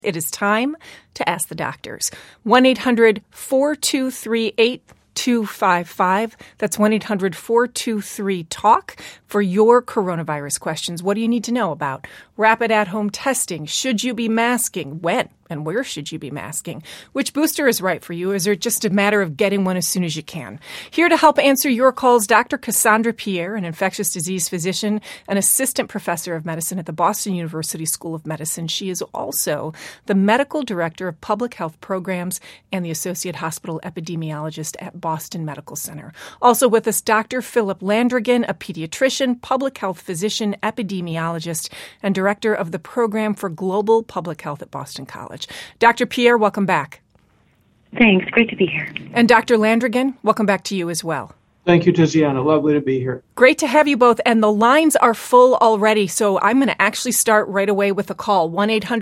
It is time to ask the doctors. 1-800-423-8255. That's 1-800-423-TALK for your coronavirus questions. What do you need to know about rapid at-home testing? Should you be masking? When and where should you be masking? Which booster is right for you? Is it just a matter of getting one as soon as you can? Here to help answer your calls, Dr. Cassandra Pierre, an infectious disease physician and assistant professor of medicine at the Boston University School of Medicine. She is also the medical director of public health programs and the associate hospital epidemiologist at Boston Medical Center. Also with us, Dr. Philip Landrigan, a pediatrician, public health physician, epidemiologist, and director of the program for global public health at Boston College. Dr. Pierre, welcome back. Thanks. Great to be here. And Dr. Landrigan, welcome back to you as well. Thank you, Tiziana. Lovely to be here. Great to have you both. And the lines are full already, so I'm going to actually start right away with a call.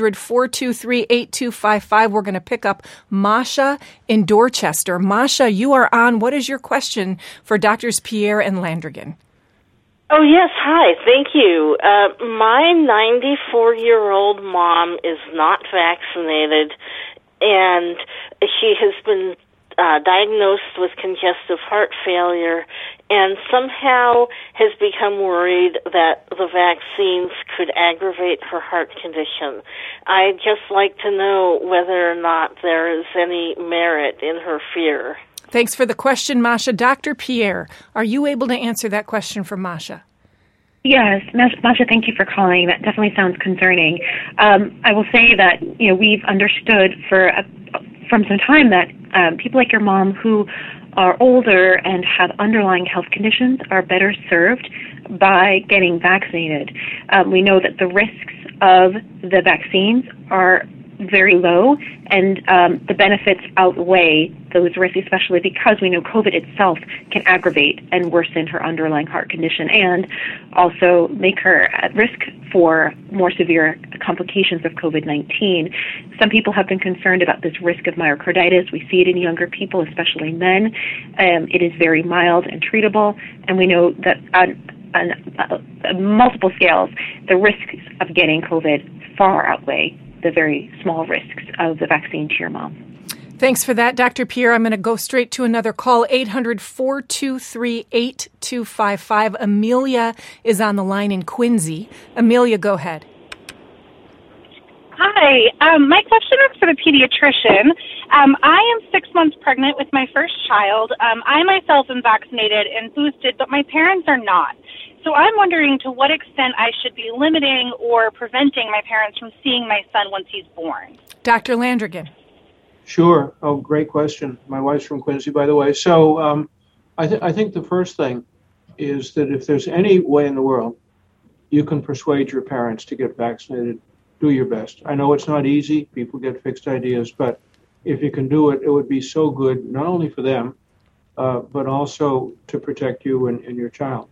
1-800-423-8255. We're going to pick up Masha in Dorchester. Masha, you are on. What is your question for Drs. Pierre and Landrigan? Oh, yes. Hi. Thank you. My 94-year-old mom is not vaccinated, and she has been diagnosed with congestive heart failure and somehow has become worried that the vaccines could aggravate her heart condition. I'd just like to know whether or not there is any merit in her fear. Thanks for the question, Masha. Dr. Pierre, are you able to answer that question for Masha? Yes, Masha, thank you for calling. That definitely sounds concerning. I will say that we've understood from some time that people like your mom who are older and have underlying health conditions are better served by getting vaccinated. We know that the risks of the vaccines are very low, and the benefits outweigh those risks, especially because we know COVID itself can aggravate and worsen her underlying heart condition and also make her at risk for more severe complications of COVID-19. Some people have been concerned about this risk of myocarditis. We see it in younger people, especially men. It is very mild and treatable, and we know that on multiple scales, the risks of getting COVID far outweigh the very small risks of the vaccine to your mom. Thanks for that, Dr. Pierre. I'm going to go straight to another call, 800-423-8255. Amelia is on the line in Quincy. Amelia, go ahead. Hi. My question is for the pediatrician. I am 6 months pregnant with my first child. I myself am vaccinated and boosted, but my parents are not. So I'm wondering to what extent I should be limiting or preventing my parents from seeing my son once he's born. Dr. Landrigan. Sure. Oh, great question. My wife's from Quincy, by the way. So I think the first thing is that if there's any way in the world you can persuade your parents to get vaccinated, do your best. I know it's not easy. People get fixed ideas, but if you can do it, it would be so good, not only for them, but also to protect you and your child.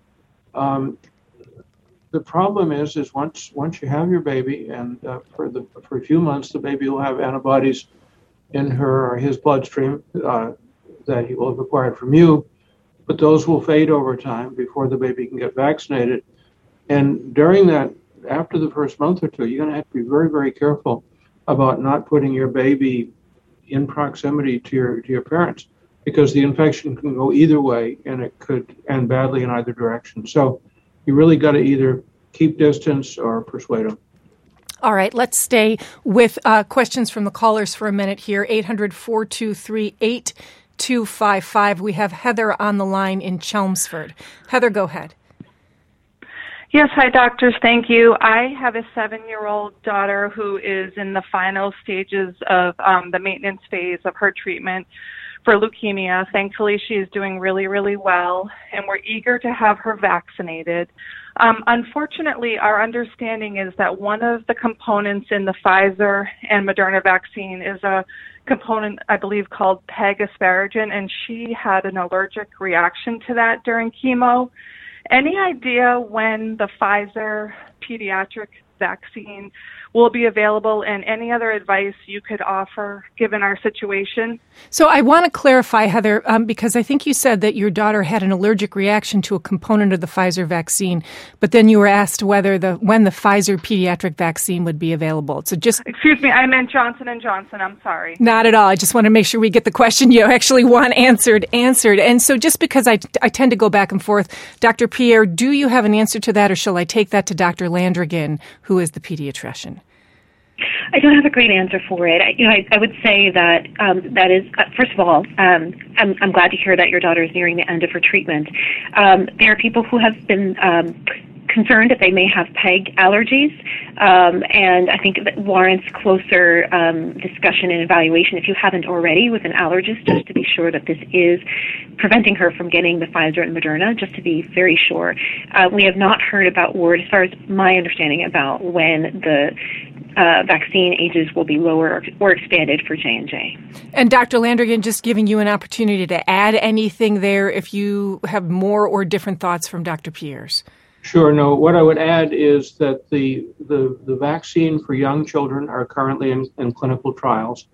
The problem is once you have your baby, and for a few months, the baby will have antibodies in her or his bloodstream that he will have acquired from you, but those will fade over time before the baby can get vaccinated. And during that, after the first month or two, you're going to have to be very, very careful about not putting your baby in proximity to your parents, because the infection can go either way, and it could end badly in either direction. So you really got to either keep distance or persuade them. All right, let's stay with questions from the callers for a minute here. 800-423-8255. We have Heather on the line in Chelmsford. Heather, go ahead. Yes, hi, doctors. Thank you. I have a 7-year-old daughter who is in the final stages of the maintenance phase of her treatment for leukemia. Thankfully, she is doing really, really well, and we're eager to have her vaccinated. Unfortunately, our understanding is that one of the components in the Pfizer and Moderna vaccine is a component, I believe, called PEG asparaginase, and she had an allergic reaction to that during chemo. Any idea when the Pfizer pediatric vaccine will be available, and any other advice you could offer given our situation. So I want to clarify, Heather, because I think you said that your daughter had an allergic reaction to a component of the Pfizer vaccine, but then you were asked when the Pfizer pediatric vaccine would be available. So just excuse me, I meant Johnson & Johnson. I'm sorry. Not at all. I just want to make sure we get the question you actually want answered. And so just because I tend to go back and forth, Dr. Pierre, do you have an answer to that, or shall I take that to Dr. Landrigan, who is the pediatrician? I don't have a great answer for it. I would say that that is, first of all, I'm glad to hear that your daughter is nearing the end of her treatment. There are people who have been concerned that they may have PEG allergies, and I think that warrants closer discussion and evaluation, if you haven't already, with an allergist, just to be sure that this is preventing her from getting the Pfizer and Moderna, just to be very sure. We have not heard about word, as far as my understanding, about when the vaccine ages will be lower or expanded for J&J. And Dr. Landrigan, just giving you an opportunity to add anything there if you have more or different thoughts from Dr. Pierre's. Sure. No, what I would add is that the vaccine for young children are currently in clinical trials.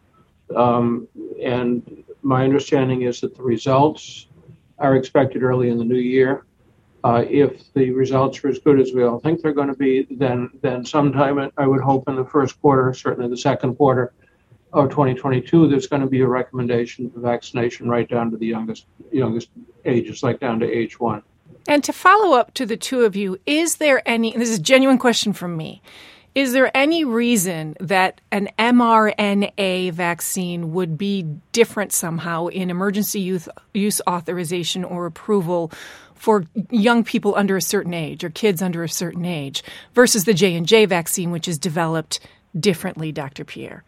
And my understanding is that the results are expected early in the new year. If the results are as good as we all think they're going to be, then sometime, I would hope in the first quarter, certainly the second quarter of 2022, there's going to be a recommendation for vaccination right down to the youngest ages, like down to age 1. And to follow up to the two of you, is there any, and this is a genuine question from me, is there any reason that an mRNA vaccine would be different somehow in emergency use authorization or approval for young people under a certain age or kids under a certain age versus the J&J vaccine, which is developed differently, Dr. Pierre?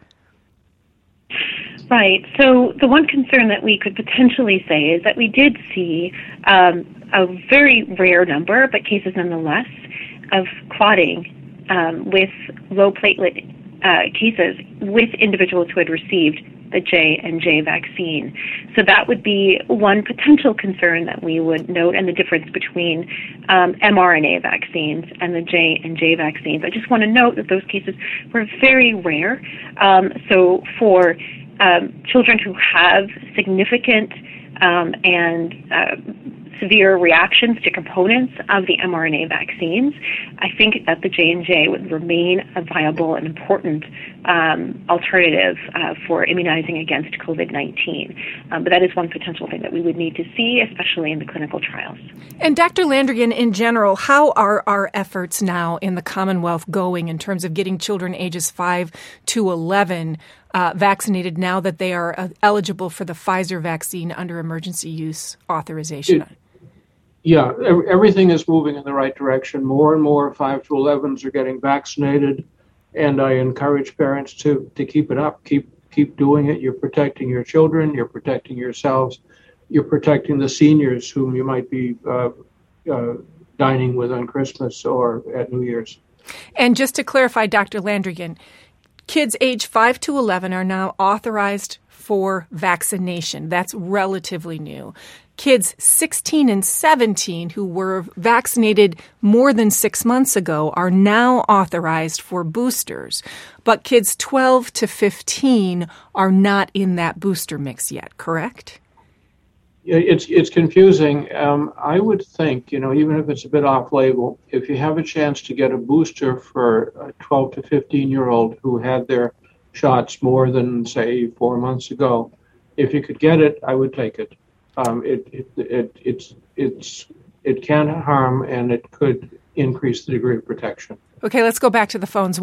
Right. So the one concern that we could potentially say is that we did see a very rare number, but cases nonetheless, of clotting with low platelet cases with individuals who had received the J&J vaccine. So that would be one potential concern that we would note, and the difference between mRNA vaccines and the J&J vaccines. I just want to note that those cases were very rare. So for children who have significant and severe reactions to components of the mRNA vaccines, I think that the J&J would remain a viable and important alternative for immunizing against COVID-19. But that is one potential thing that we would need to see, especially in the clinical trials. And Dr. Landrigan, in general, how are our efforts now in the Commonwealth going in terms of getting children ages 5 to 11 vaccinated now that they are eligible for the Pfizer vaccine under emergency use authorization? Yeah, everything is moving in the right direction. More and more 5 to 11s are getting vaccinated, and I encourage parents to keep it up. Keep doing it. You're protecting your children. You're protecting yourselves. You're protecting the seniors whom you might be dining with on Christmas or at New Year's. And just to clarify, Dr. Landrigan, kids age 5 to 11 are now authorized for vaccination. That's relatively new. Kids 16 and 17 who were vaccinated more than 6 months ago are now authorized for boosters. But kids 12 to 15 are not in that booster mix yet, correct? It's confusing. I would think, even if it's a bit off-label, if you have a chance to get a booster for a 12 to 15-year-old who had their shots more than, say, 4 months ago, if you could get it, I would take it. It can harm, and it could increase the degree of protection. Okay, let's go back to the phones.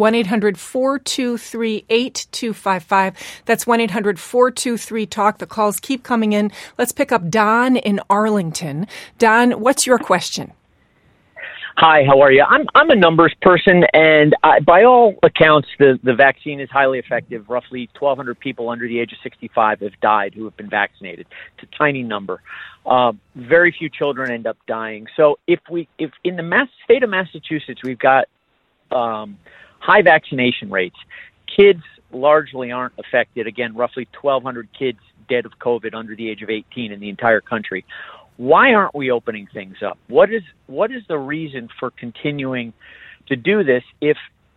1-800-423-8255. That's 1-800-423-TALK. The calls keep coming in. Let's pick up Don in Arlington. Don, what's your question? Hi, how are you? I'm a numbers person, and by all accounts, the vaccine is highly effective. Roughly 1,200 people under the age of 65 have died who have been vaccinated. It's a tiny number. Very few children end up dying. So if in the state of Massachusetts we've got high vaccination rates, kids largely aren't affected. Again, roughly 1,200 kids dead of COVID under the age of 18 in the entire country. Why aren't we opening things up? What is the reason for continuing to do this if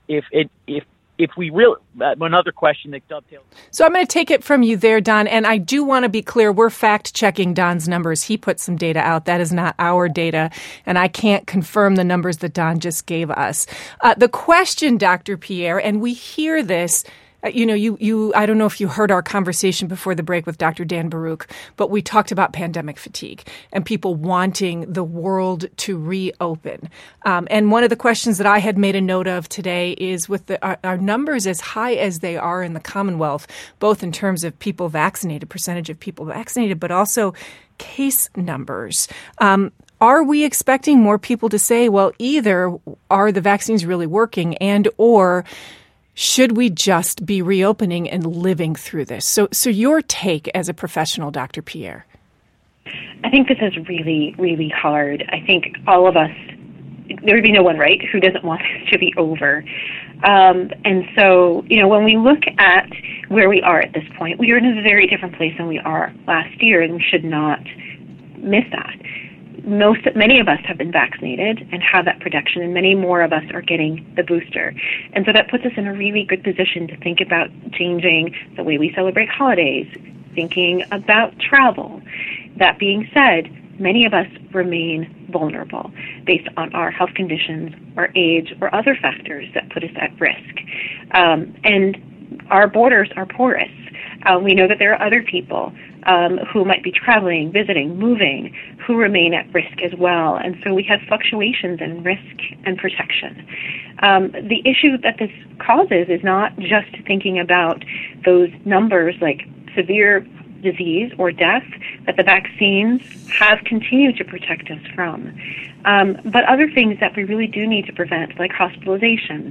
if we really, another question that dovetails. So I'm going to take it from you there, Don, and I do want to be clear, we're fact-checking Don's numbers. He put some data out. That is not our data, and I can't confirm the numbers that Don just gave us. The question, Dr. Pierre, and we hear this, I don't know if you heard our conversation before the break with Dr. Dan Baruch, but we talked about pandemic fatigue and people wanting the world to reopen. And one of the questions that I had made a note of today is with our numbers as high as they are in the Commonwealth, both in terms of people vaccinated, percentage of people vaccinated, but also case numbers. Are we expecting more people to say, well, either are the vaccines really working and or should we just be reopening and living through this? So your take as a professional, Dr. Pierre. I think this is really, really hard. I think all of us, there would be no one, right, who doesn't want this to be over. And so, when we look at where we are at this point, we are in a very different place than we are last year, and we should not miss that. Many of us have been vaccinated and have that protection, and many more of us are getting the booster. And so that puts us in a really good position to think about changing the way we celebrate holidays, thinking about travel. That being said, many of us remain vulnerable based on our health conditions, our age, or other factors that put us at risk. And our borders are porous. We know that there are other people who might be traveling, visiting, moving, who remain at risk as well. And so we have fluctuations in risk and protection. The issue that this causes is not just thinking about those numbers like severe disease or death that the vaccines have continued to protect us from. But other things that we really do need to prevent, like hospitalizations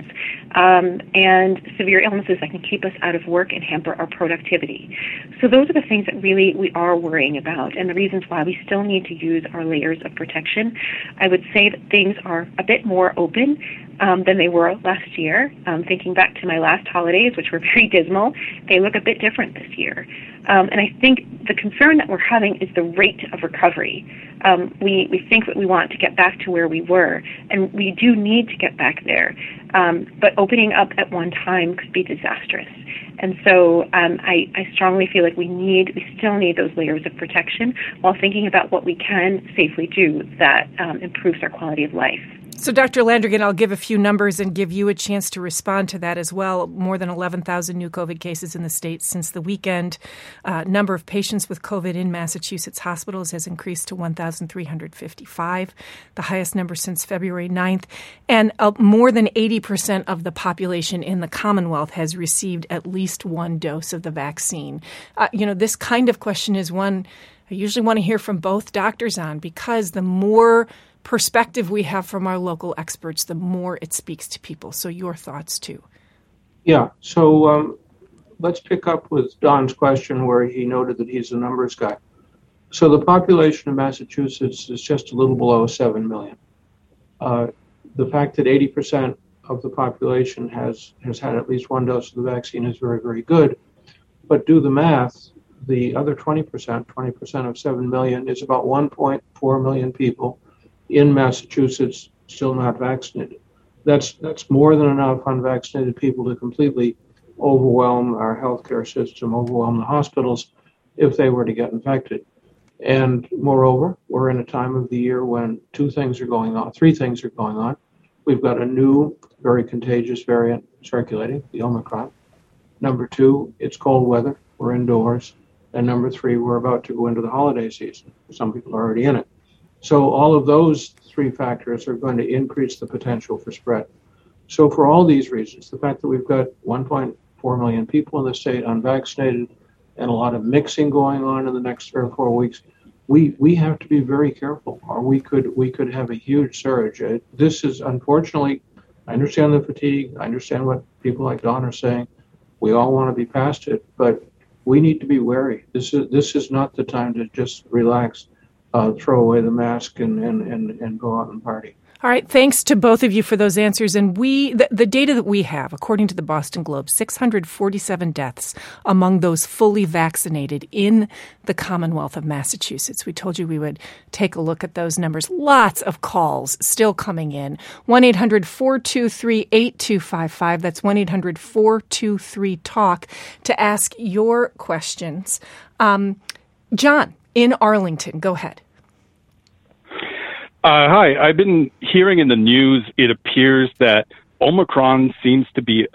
and severe illnesses that can keep us out of work and hamper our productivity. So those are the things that really we are worrying about and the reasons why we still need to use our layers of protection. I would say that things are a bit more open than they were last year. Thinking back to my last holidays, which were very dismal, they look a bit different this year. And I think the concern that we're having is the rate of recovery. We think that we want to get back to where we were, and we do need to get back there. But opening up at one time could be disastrous. And so I strongly feel like we still need those layers of protection while thinking about what we can safely do that improves our quality of life. So, Dr. Landrigan, I'll give a few numbers and give you a chance to respond to that as well. More than 11,000 new COVID cases in the state since the weekend. Number of patients with COVID in Massachusetts hospitals has increased to 1,355, the highest number since February 9th. And more than 80% of the population in the Commonwealth has received at least one dose of the vaccine. This kind of question is one I usually want to hear from both doctors on, because the more perspective we have from our local experts, the more it speaks to people. So your thoughts too. Yeah. So let's pick up with Don's question where he noted that he's a numbers guy. So the population of Massachusetts is just a little below 7 million. The fact that 80% of the population has had at least one dose of the vaccine is very, very good. But do the math, the other 20% of 7 million is about 1.4 million people in Massachusetts still not vaccinated. That's more than enough unvaccinated people to completely overwhelm our healthcare system, overwhelm the hospitals if they were to get infected. And moreover, we're in a time of the year when three things are going on. We've got a new, very contagious variant circulating, the Omicron. Number two, it's cold weather. We're indoors. And number three, we're about to go into the holiday season. Some people are already in it. So all of those three factors are going to increase the potential for spread. So for all these reasons, the fact that we've got 1.4 million people in the state unvaccinated and a lot of mixing going on in the next 3 or 4 weeks, we have to be very careful, or we could have a huge surge. This is, unfortunately, I understand the fatigue. I understand what people like Don are saying. We all want to be past it, but we need to be wary. This is not the time to just relax, throw away the mask and go out and party. All right. Thanks to both of you for those answers. And the data that we have, according to the Boston Globe, 647 deaths among those fully vaccinated in the Commonwealth of Massachusetts. We told you we would take a look at those numbers. Lots of calls still coming in. 1-800-423-8255. That's 1-800-423-TALK to ask your questions. John in Arlington, go ahead. Hi, I've been hearing in the news, it appears that Omicron seems to be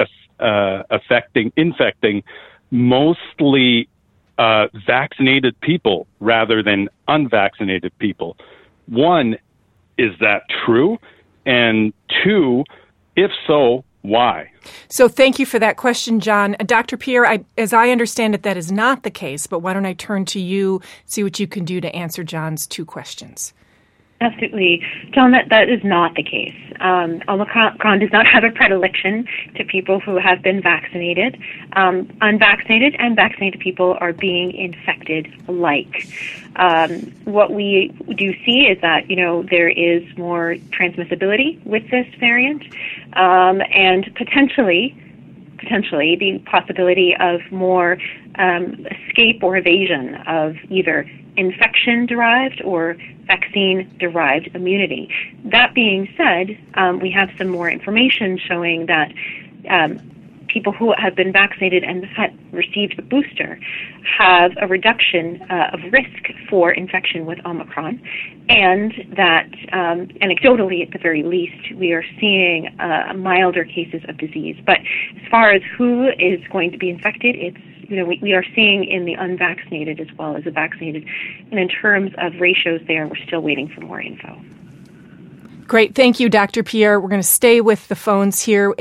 infecting mostly vaccinated people rather than unvaccinated people. One, is that true? And two, if so, why? So thank you for that question, John. Dr. Pierre, as I understand it, that is not the case, but why don't I turn to you, see what you can do to answer John's two questions. Absolutely. John, that is not the case. Omicron does not have a predilection to people who have been vaccinated. Unvaccinated and vaccinated people are being infected alike. What we do see is that, there is more transmissibility with this variant, and potentially the possibility of more escape or evasion of either infection-derived or vaccine-derived immunity. That being said, we have some more information showing that people who have been vaccinated and have received a booster have a reduction of risk for infection with Omicron, and that anecdotally, at the very least, we are seeing milder cases of disease. But as far as who is going to be infected, it's we are seeing in the unvaccinated as well as the vaccinated. And in terms of ratios there, we're still waiting for more info. Great. Thank you, Dr. Pierre. We're going to stay with the phones here.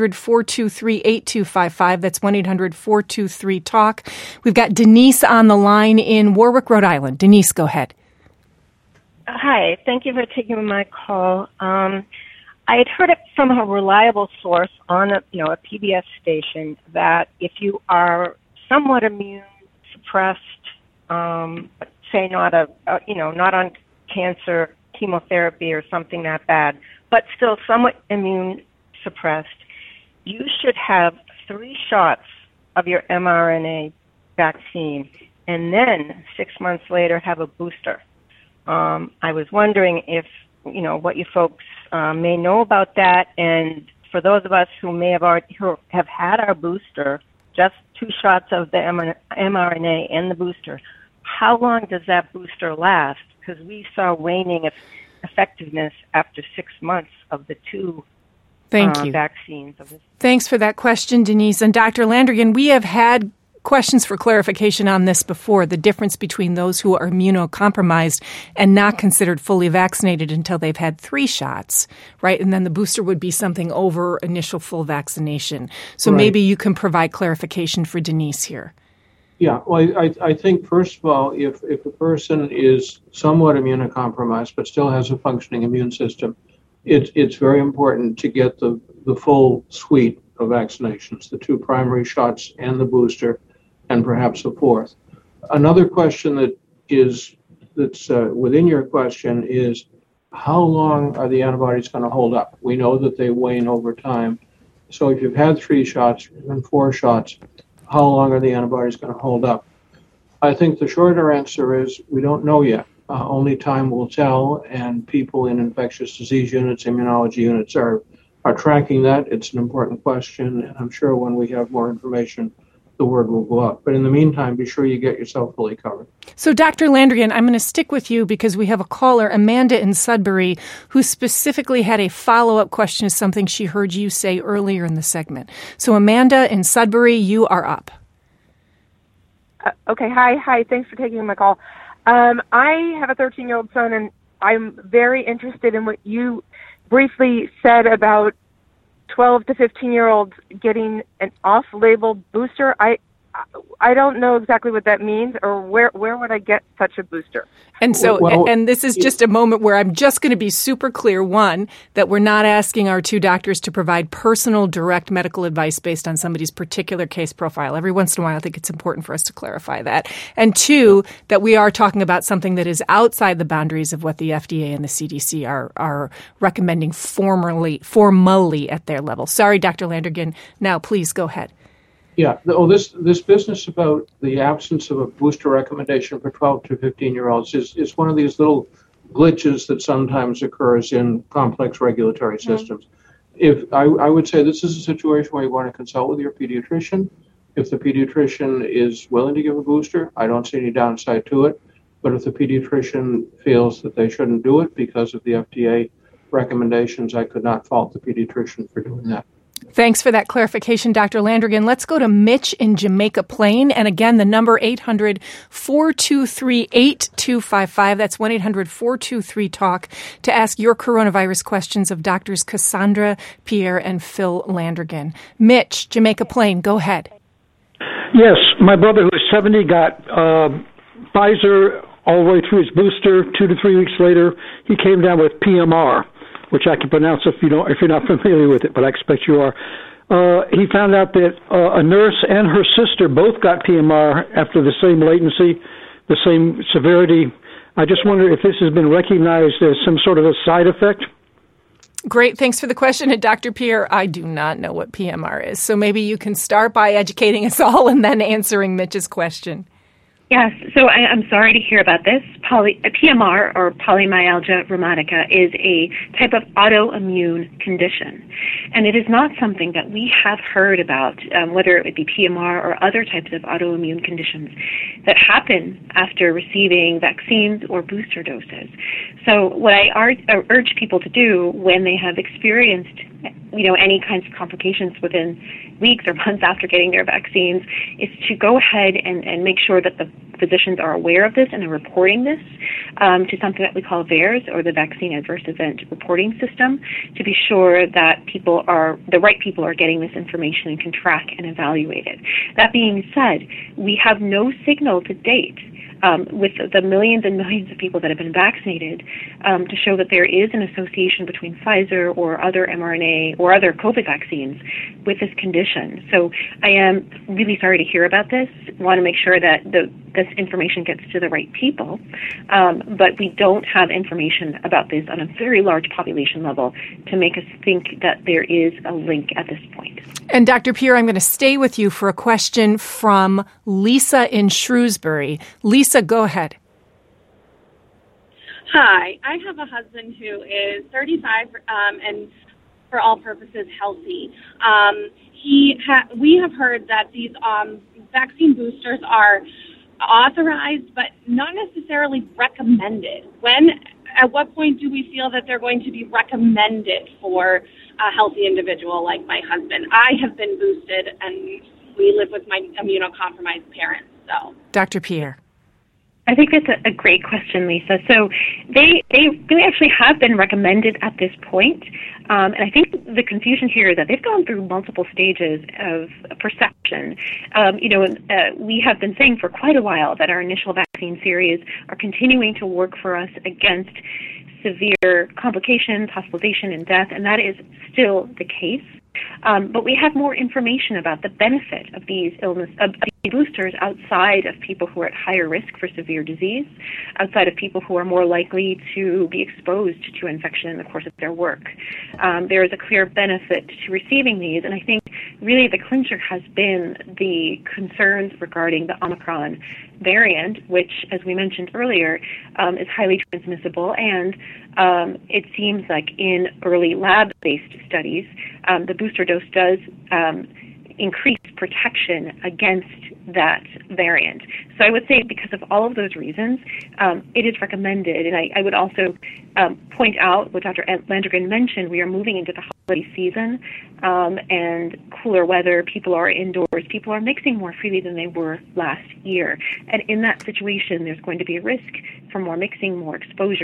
800-423-8255. That's 1-800-423-TALK. We've got Denise on the line in Warwick, Rhode Island. Denise, go ahead. Hi. Thank you for taking my call. I had heard it from a reliable source on a PBS station that if you are somewhat immune suppressed, say not on cancer, chemotherapy or something that bad, but still somewhat immune suppressed, you should have 3 shots of your mRNA vaccine and then 6 months later have a booster. I was wondering if, what you folks may know about that, and for those of us who may have had our booster, just 2 shots of the mRNA and the booster, how long does that booster last? Because we saw waning of effectiveness after 6 months of the 2 vaccines. Thanks for that question, Denise. And Dr. Landrigan, we have had questions for clarification on this before, the difference between those who are immunocompromised and not considered fully vaccinated until they've had 3 shots, right? And then the booster would be something over initial full vaccination. So maybe you can provide clarification for Denise here. Yeah, well, I think, first of all, if a person is somewhat immunocompromised but still has a functioning immune system, it's very important to get the full suite of vaccinations, the 2 primary shots and the booster, and perhaps a 4th. Another question that's within your question is, how long are the antibodies going to hold up? We know that they wane over time. So if you've had 3 shots and 4 shots, how long are the antibodies going to hold up? I think the shorter answer is we don't know yet. Only time will tell, and people in infectious disease units, immunology units are tracking that. It's an important question, and I'm sure when we have more information, the word will go up. But in the meantime, be sure you get yourself fully covered. So, Dr. Landrigan, I'm going to stick with you because we have a caller, Amanda in Sudbury, who specifically had a follow-up question to something she heard you say earlier in the segment. So, Amanda in Sudbury, you are up. Okay. Hi. Thanks for taking my call. I have a 13-year-old son, and I'm very interested in what you briefly said about 12 to 15-year-olds getting an off-label booster. I don't know exactly what that means, or where would I get such a booster? And so, and this is just a moment where I'm just going to be super clear. One, that we're not asking our two doctors to provide personal, direct medical advice based on somebody's particular case profile. Every once in a while, I think it's important for us to clarify that. And two, that we are talking about something that is outside the boundaries of what the FDA and the CDC are recommending formally at their level. Sorry, Dr. Landrigan. Now, please go ahead. Yeah, this business about the absence of a booster recommendation for 12 to 15-year-olds is one of these little glitches that sometimes occurs in complex regulatory systems. If I would say this is a situation where you want to consult with your pediatrician. If the pediatrician is willing to give a booster, I don't see any downside to it. But if the pediatrician feels that they shouldn't do it because of the FDA recommendations, I could not fault the pediatrician for doing that. Thanks for that clarification, Dr. Landrigan. Let's go to Mitch in Jamaica Plain. And again, the number 800-423-8255. That's 1-800-423-TALK to ask your coronavirus questions of Doctors Cassandra Pierre and Phil Landrigan. Mitch, Jamaica Plain, go ahead. Yes, my brother who is 70 got Pfizer all the way through his booster. 2 to 3 weeks later, he came down with PMR, which I can pronounce if you're not familiar with it, but I expect you are. He found out that a nurse and her sister both got PMR after the same latency, the same severity. I just wonder if this has been recognized as some sort of a side effect. Great. Thanks for the question. And Dr. Pierre, I do not know what PMR is. So maybe you can start by educating us all and then answering Mitch's question. Yes, so I'm sorry to hear about this. PMR, or polymyalgia rheumatica, is a type of autoimmune condition. And it is not something that we have heard about, whether it be PMR or other types of autoimmune conditions that happen after receiving vaccines or booster doses. So what I urge people to do when they have experienced any kinds of complications within weeks or months after getting their vaccines is to go ahead and make sure that the physicians are aware of this and are reporting this to something that we call VAERS, or the Vaccine Adverse Event Reporting System, to be sure that the right people are getting this information and can track and evaluate it. That being said, we have no signal to date with the millions and millions of people that have been vaccinated to show that there is an association between Pfizer or other mRNA or other COVID vaccines with this condition. So I am really sorry to hear about this. Want to make sure that this information gets to the right people. But we don't have information about this on a very large population level to make us think that there is a link at this point. And Dr. Pierre, I'm going to stay with you for a question from Lisa in Shrewsbury. Lisa, go ahead. Hi, I have a husband who is 35 and for all purposes healthy. We have heard that these vaccine boosters are authorized but not necessarily recommended. At what point do we feel that they're going to be recommended for a healthy individual like my husband? I have been boosted and we live with my immunocompromised parents. So, Dr. Pierre. I think that's a great question, Lisa. So they really actually have been recommended at this point. And I think the confusion here is that they've gone through multiple stages of perception. We have been saying for quite a while that our initial vaccine series are continuing to work for us against severe complications, hospitalization, and death, and that is still the case. But we have more information about the benefit of these boosters outside of people who are at higher risk for severe disease, outside of people who are more likely to be exposed to infection in the course of their work. There is a clear benefit to receiving these, and I think really the clincher has been the concerns regarding the Omicron variant, which, as we mentioned earlier, is highly transmissible, and it seems like in early lab-based studies, the booster dose does increase protection against that variant. So I would say because of all of those reasons, it is recommended. And I would also point out what Dr. Landrigan mentioned, we are moving into the holiday season and cooler weather. People are indoors. People are mixing more freely than they were last year. And in that situation, there's going to be a risk for more mixing, more exposure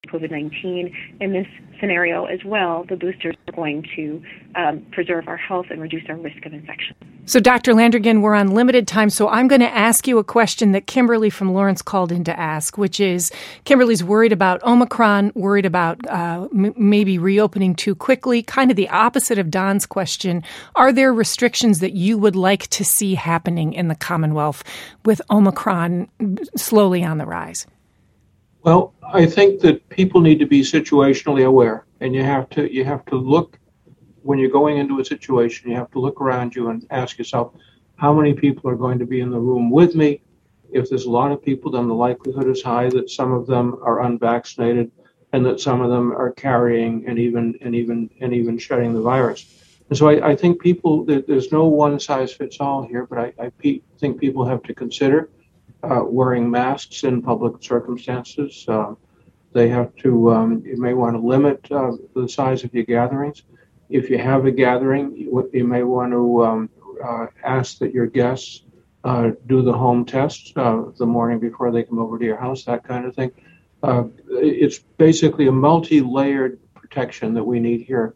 COVID-19. In this scenario as well, the boosters are going to preserve our health and reduce our risk of infection. So, Dr. Landrigan, we're on limited time, so I'm going to ask you a question that Kimberly from Lawrence called in to ask, which is, Kimberly's worried about Omicron, worried about maybe reopening too quickly, kind of the opposite of Don's question. Are there restrictions that you would like to see happening in the Commonwealth with Omicron slowly on the rise? Well, I think that people need to be situationally aware, and you have to look when you're going into a situation. You have to look around you and ask yourself, how many people are going to be in the room with me? If there's a lot of people, then the likelihood is high that some of them are unvaccinated, and that some of them are carrying and even shedding the virus. And so I think there's no one size fits all here, but I think people have to consider wearing masks in public circumstances. They have to, you may want to limit the size of your gatherings. If you have a gathering, you may want to ask that your guests do the home test the morning before they come over to your house, that kind of thing. It's basically a multi-layered protection that we need here.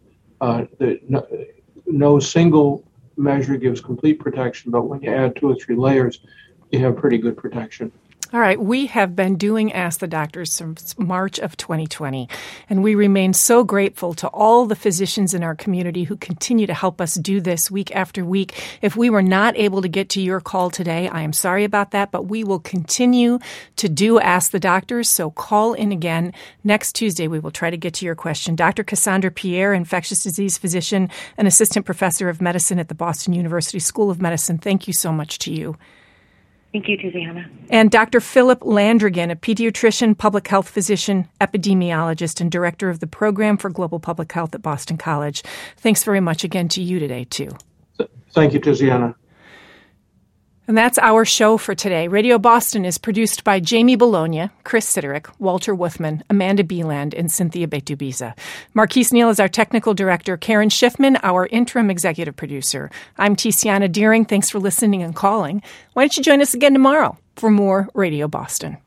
No single measure gives complete protection, but when you add 2 or 3 layers, you have pretty good protection. All right. We have been doing Ask the Doctors since March of 2020, and we remain so grateful to all the physicians in our community who continue to help us do this week after week. If we were not able to get to your call today, I am sorry about that, but we will continue to do Ask the Doctors, so call in again. Next Tuesday, we will try to get to your question. Dr. Cassandra Pierre, infectious disease physician and assistant professor of medicine at the Boston University School of Medicine, thank you so much to you. Thank you, Tiziana. And Dr. Philip Landrigan, a pediatrician, public health physician, epidemiologist, and director of the Program for Global Public Health at Boston College. Thanks very much again to you today, too. Thank you, Tiziana. And that's our show for today. Radio Boston is produced by Jamie Bologna, Chris Siderick, Walter Wuthman, Amanda Beeland, and Cynthia Betubiza. Marquise Neal is our technical director. Karen Schiffman, our interim executive producer. I'm Tiziana Deering. Thanks for listening and calling. Why don't you join us again tomorrow for more Radio Boston?